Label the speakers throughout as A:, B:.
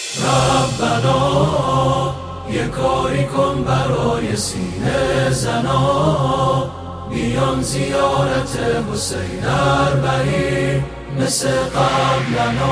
A: ربنا یه کاری کن برای سینه زنا، بیان زیارت حسین اربعین مثل قبلنا.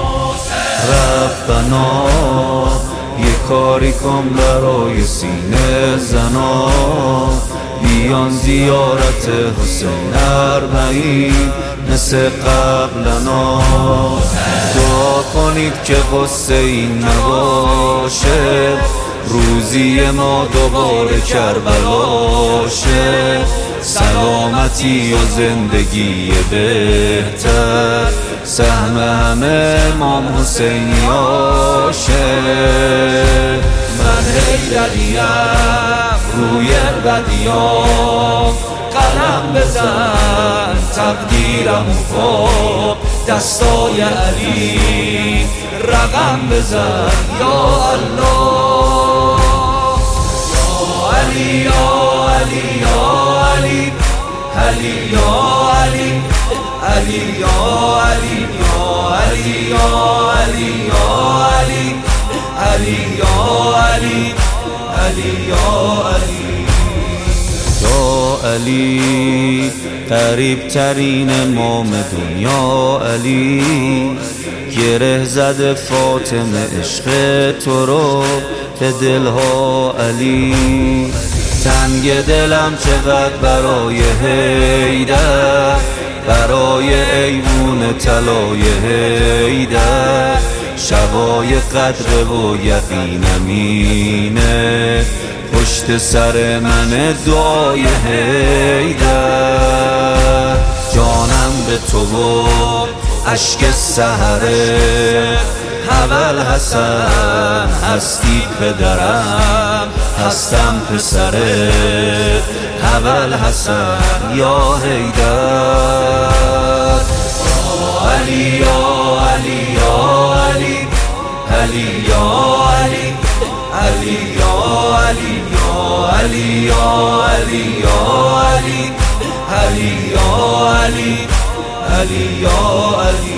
B: ربنا یه کاری کن برای سینه زنا، بیان زیارت حسین اربعین مثل قبلنا. دعا کنید که قصه این نباشه، روزی ما دوباره کربلا شه. سلامتی و زندگی بهتر سهم همه امام حسینیاشه. من حیدریم روی بدیام، قلم بزن تقدیرمو کن، دستای علی رقم بزن یا الله. یا علی یا علی یا علی، علی یا علی، علی یا علی یا علی یا علی یا علی، علی یا علی، علی یا علی. یا علی قریب ترین امام دنیا علی، گره زده فاطمه عشق تو رو به دلها علی. تنگ دلم چقدر برای حیدر، برای ایوون طلای حیدر. شبای قدر و یقینم اینه، پشت سر من دعای حیدر. جانم به تو و اشک سحره، اول حسن هستی پدرم، هستم پسره اول حسن یا حیدر. علی یا علی یا علی، علی یا علی، علی یا علی یا علی یا علی یا علی، علی یا علی، علی یا علی.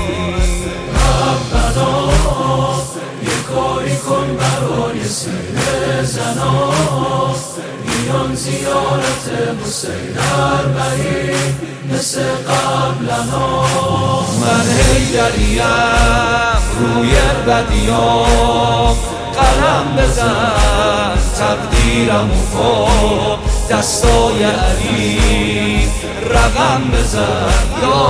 A: ربنا یه کاری کن برای سینه زنا، بیان زیارت حسین اربعین مثل قبلنا.
B: من حیدریم روی بدیام، قلم بزن تقدیرمو کن، دستای علی رقم بزن یا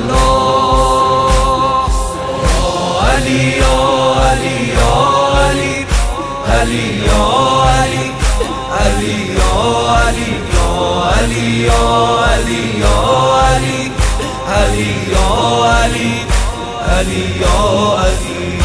B: الله. علی یا علی یا علی، علی یا علی، علی یا علی یا علی یا علی یا علی، علی یا علی، علی یا علی.